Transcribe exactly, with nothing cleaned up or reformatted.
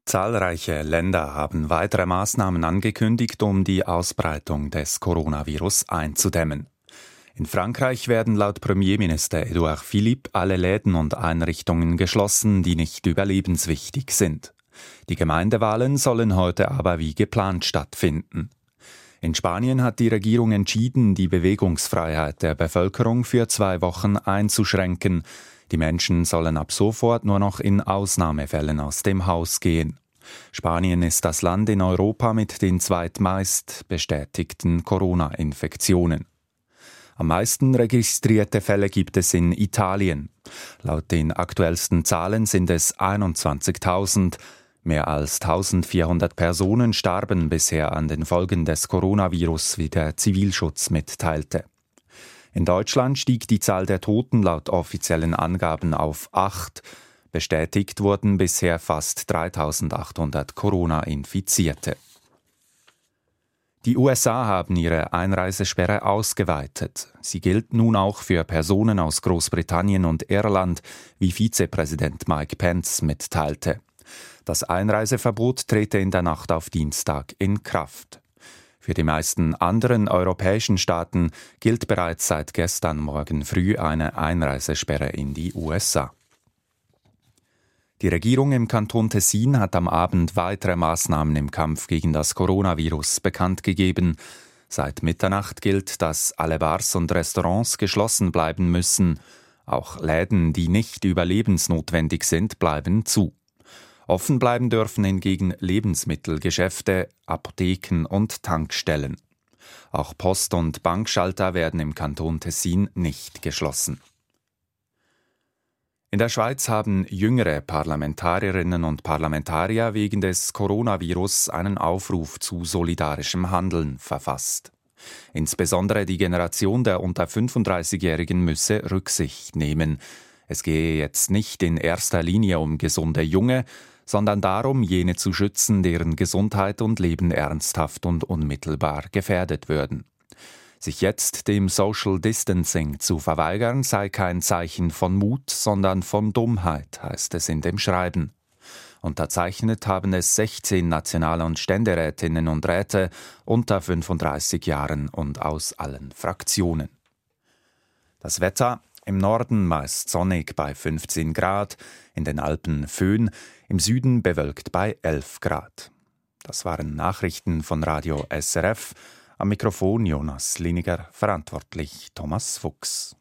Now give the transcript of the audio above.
Zahlreiche Länder haben weitere Maßnahmen angekündigt, um die Ausbreitung des Coronavirus einzudämmen. In Frankreich werden laut Premierminister Édouard Philippe alle Läden und Einrichtungen geschlossen, die nicht überlebenswichtig sind. Die Gemeindewahlen sollen heute aber wie geplant stattfinden. In Spanien hat die Regierung entschieden, die Bewegungsfreiheit der Bevölkerung für zwei Wochen einzuschränken. Die Menschen sollen ab sofort nur noch in Ausnahmefällen aus dem Haus gehen. Spanien ist das Land in Europa mit den zweitmeist bestätigten Corona-Infektionen. Am meisten registrierte Fälle gibt es in Italien. Laut den aktuellsten Zahlen sind es einundzwanzigtausend. Mehr als eintausendvierhundert Personen starben bisher an den Folgen des Coronavirus, wie der Zivilschutz mitteilte. In Deutschland stieg die Zahl der Toten laut offiziellen Angaben auf acht. Bestätigt wurden bisher fast dreitausendachthundert Corona-Infizierte. Die U S A haben ihre Einreisesperre ausgeweitet. Sie gilt nun auch für Personen aus Großbritannien und Irland, wie Vizepräsident Mike Pence mitteilte. Das Einreiseverbot trete in der Nacht auf Dienstag in Kraft. Für die meisten anderen europäischen Staaten gilt bereits seit gestern Morgen früh eine Einreisesperre in die U S A. Die Regierung im Kanton Tessin hat am Abend weitere Maßnahmen im Kampf gegen das Coronavirus bekannt gegeben. Seit Mitternacht gilt, dass alle Bars und Restaurants geschlossen bleiben müssen. Auch Läden, die nicht überlebensnotwendig sind, bleiben zu. Offen bleiben dürfen hingegen Lebensmittelgeschäfte, Apotheken und Tankstellen. Auch Post- und Bankschalter werden im Kanton Tessin nicht geschlossen. In der Schweiz haben jüngere Parlamentarierinnen und Parlamentarier wegen des Coronavirus einen Aufruf zu solidarischem Handeln verfasst. Insbesondere die Generation der unter fünfunddreißigjährigen müsse Rücksicht nehmen. Es gehe jetzt nicht in erster Linie um gesunde Junge, sondern darum, jene zu schützen, deren Gesundheit und Leben ernsthaft und unmittelbar gefährdet würden. Sich jetzt dem Social Distancing zu verweigern, sei kein Zeichen von Mut, sondern von Dummheit, heißt es in dem Schreiben. Unterzeichnet haben es sechzehn National- und Ständerätinnen und Räte unter fünfunddreißig Jahren und aus allen Fraktionen. Das Wetter: im Norden meist sonnig bei fünfzehn Grad, in den Alpen Föhn, im Süden bewölkt bei elf Grad. Das waren Nachrichten von Radio S R F. Am Mikrofon Jonas Liniger, verantwortlich Thomas Fuchs.